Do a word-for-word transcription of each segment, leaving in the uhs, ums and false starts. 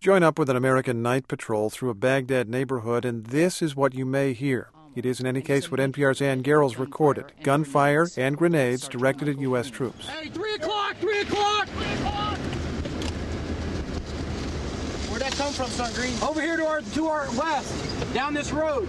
Join up with an American night patrol through a Baghdad neighborhood, and this is what you may hear. It is, in any case, what N P R's Ann Garrels recorded. Gunfire and grenades directed at U S troops. Hey, three o'clock, three o'clock! Where'd that come from, Son Green? Over here to our to our west, down this road.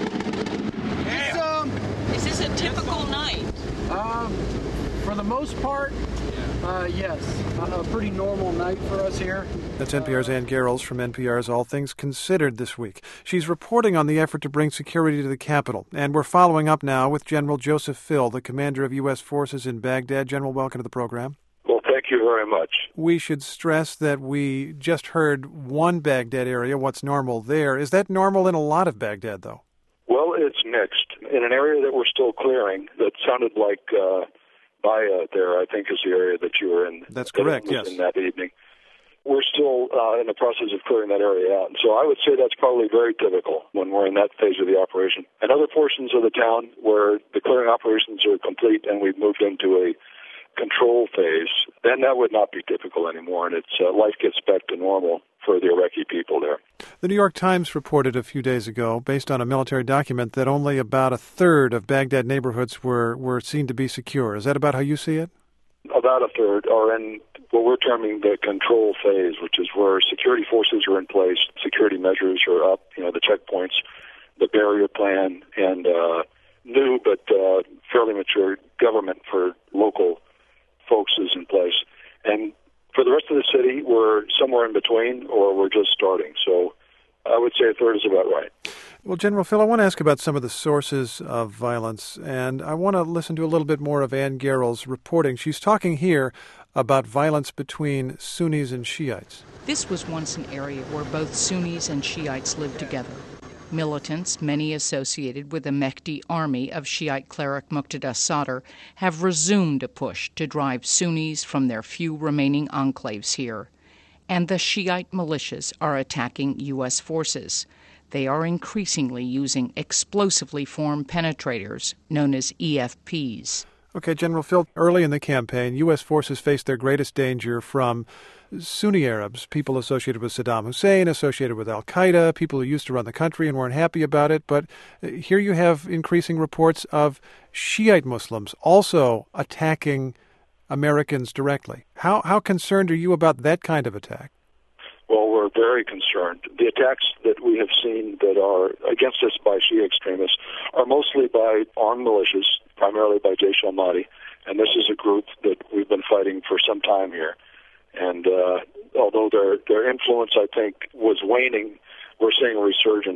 It's, um, is this a typical night? Um, for the most part, uh, yes. A, a pretty normal night for us here. That's N P R's Ann Garels from N P R's All Things Considered this week. She's reporting on the effort to bring security to the capital. And we're following up now with General Joseph Fil, the commander of U S forces in Baghdad. General, welcome to the program. Well, thank you very much. We should stress that we just heard one Baghdad area, what's normal there. Is that normal in a lot of Baghdad, though? Well, it's mixed. In an area that we're still clearing, that sounded like uh, Baya there, I think is the area that you were in. That's correct, that was yes. In that evening. We're still uh, in the process of clearing that area out. And so I would say that's probably very typical when we're in that phase of the operation. And other portions of the town where the clearing operations are complete and we've moved into a control phase, then that would not be typical anymore, and it's uh, life gets back to normal for the Iraqi people there. The New York Times reported a few days ago, based on a military document, that only about a third of Baghdad neighborhoods were, were seen to be secure. Is that about how you see it? About a third are in what we're terming the control phase, which is where security forces are in place, security measures are up, you know, the checkpoints, the barrier plan, and uh, new but uh, fairly mature government for local folks is in place. And for the rest of the city, we're somewhere in between, or we're just starting. So I would say a third is about right. Well, General Fil, I want to ask about some of the sources of violence, and I want to listen to a little bit more of Ann Garels' reporting. She's talking here about violence between Sunnis and Shiites. This was once an area where both Sunnis and Shiites lived together. Militants, many associated with the Mehdi army of Shiite cleric Muqtada Sadr, have resumed a push to drive Sunnis from their few remaining enclaves here. And the Shiite militias are attacking U S forces. They are increasingly using explosively formed penetrators known as E F Ps. Okay, General Fil, early in the campaign, U S forces faced their greatest danger from Sunni Arabs, people associated with Saddam Hussein, associated with al-Qaeda, people who used to run the country and weren't happy about it. But here you have increasing reports of Shiite Muslims also attacking Americans directly. How how concerned are you about that kind of attack? Well, we're very concerned. The attacks that we have seen that are against us by Shia extremists are mostly by armed militias, primarily by Jaish al-Mahdi, and this is a group that we've been fighting for some time here. And uh, although their their influence, I think, was waning, we're seeing a resurgence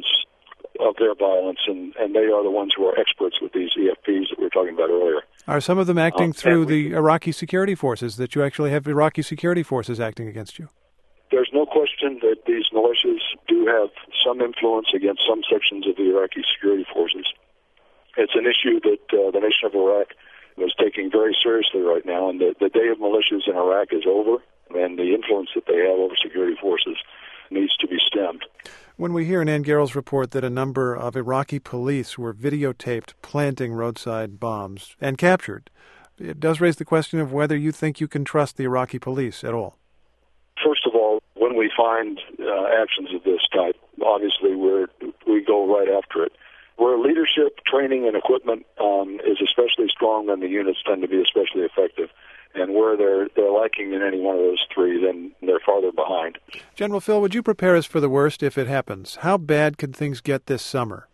of their violence, and, and they are the ones who are experts with these E F Ps that we were talking about earlier. Are some of them acting um, through we, the Iraqi security forces, that you actually have Iraqi security forces acting against you? There's no question that these militias do have some influence against some sections of the Iraqi security forces. It's an issue that uh, the nation of Iraq is taking very seriously right now, and the, the day of militias in Iraq is over, and the influence that they have over security forces needs to be stemmed. When we hear in Ann Garels' report that a number of Iraqi police were videotaped planting roadside bombs and captured, it does raise the question of whether you think you can trust the Iraqi police at all. First of all, when we find uh, actions of this type, obviously we're, we go right after it. Where leadership, training, and equipment um, is especially strong, then the units tend to be especially effective. And where they're they're lacking in any one of those three, then they're farther behind. General Fil, would you prepare us for the worst if it happens? How bad could things get this summer?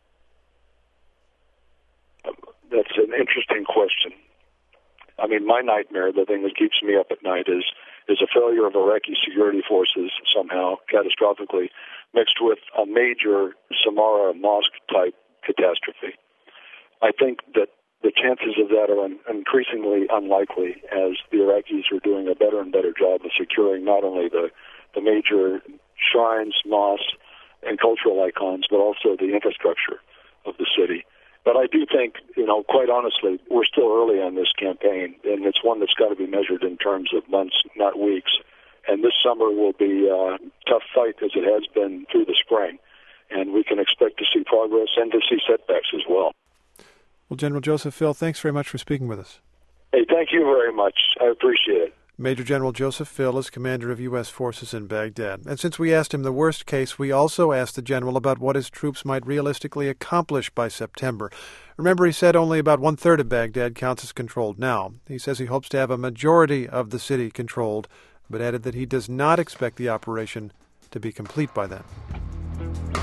That's an interesting question. I mean, my nightmare, the thing that keeps me up at night, is is a failure of Iraqi security forces somehow, catastrophically, mixed with a major Samarra mosque-type catastrophe. I think that the chances of that are un- increasingly unlikely as the Iraqis are doing a better and better job of securing not only the, the major shrines, mosques, and cultural icons, but also the infrastructure of the city. But I do think, you know, quite honestly, we're still early on this campaign, and it's one that's got to be measured in terms of months, not weeks. And this summer will be a tough fight as it has been through the spring. And we can expect to see progress and to see setbacks as well. Well, General Joseph Fil, thanks very much for speaking with us. Hey, thank you very much. I appreciate it. Major General Joseph Fil is commander of U S forces in Baghdad. And since we asked him the worst case, we also asked the general about what his troops might realistically accomplish by September. Remember, he said only about one-third of Baghdad counts as controlled now. He says he hopes to have a majority of the city controlled, but added that he does not expect the operation to be complete by then.